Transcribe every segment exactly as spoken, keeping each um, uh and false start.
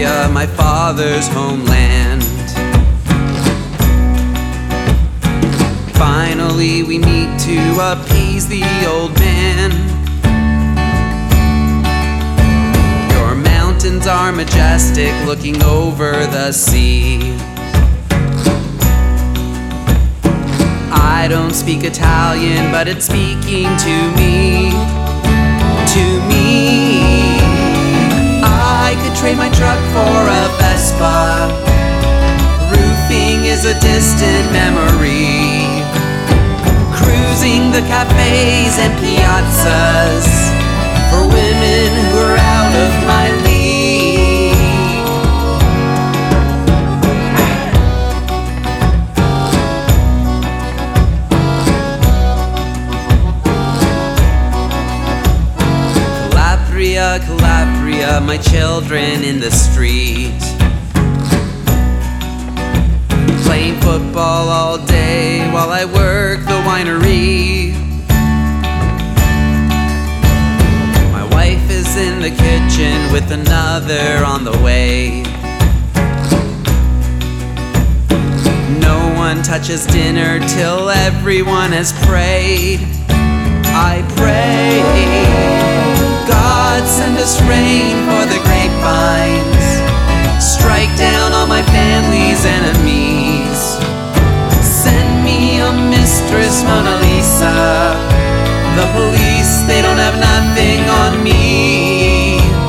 Calabria, my father's homeland. Finally we meet to appease the old man. Your mountains are majestic, looking over the sea. I don't speak Italian, but it's speaking to me. To me, I could trade my truck for a Vespa. Roofing is a distant memory. Cruising the cafes and piazzas for women who are out of my league. Calabria, Calabria, my children in the street, playing football all day while I work the winery. My wife is in the kitchen with another on the way. No one touches dinner till everyone has prayed. I pray, God send us rain for the grapevines. Strike down all my family's enemies. Send me a mistress Mona Lisa. The police, they don't have nothing on me.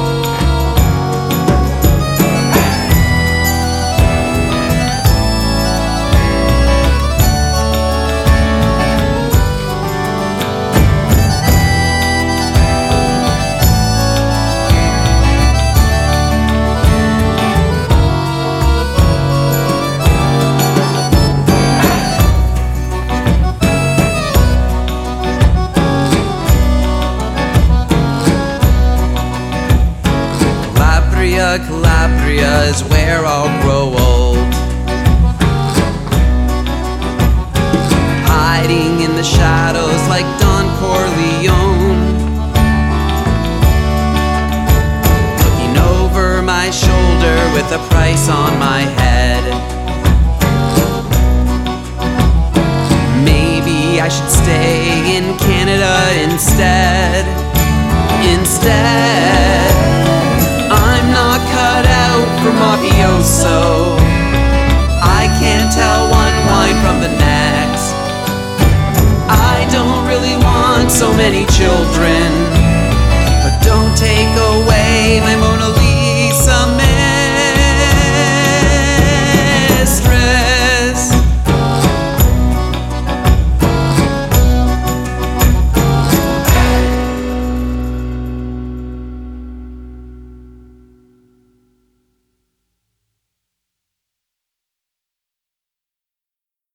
Calabria is where I'll grow old, hiding in the shadows like Don Corleone, looking over my shoulder with a price on my head. Maybe I should stay in Canada instead.